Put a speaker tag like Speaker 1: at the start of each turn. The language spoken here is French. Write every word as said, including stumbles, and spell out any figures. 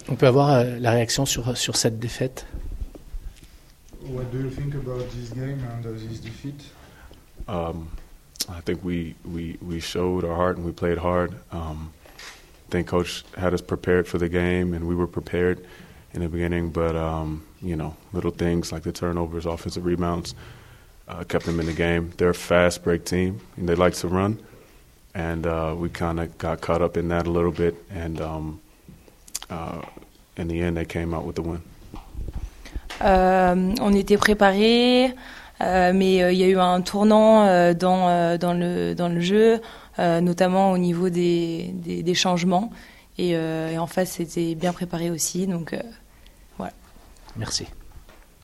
Speaker 1: On peut avoir euh, la réaction sur, sur cette défaite.
Speaker 2: What do you think about this game and uh, this defeat?
Speaker 3: Um, I think we, we, we showed our heart and we played hard. Um, I think Coach had us prepared for the game, and we were prepared in the beginning. But, um, you know, little things like the turnovers, offensive rebounds, uh, kept them in the game. They're a fast break team, and they like to run. And uh, we kind of got caught up in that a little bit. And um, uh, in the end, they came out with the win.
Speaker 4: Euh, on était préparés, euh, mais euh, il y a eu un tournant euh, dans, euh, dans, le, dans le jeu, euh, notamment au niveau des, des, des changements. Et, euh, et en face, c'était bien préparé aussi. Donc, euh, voilà.
Speaker 1: Merci.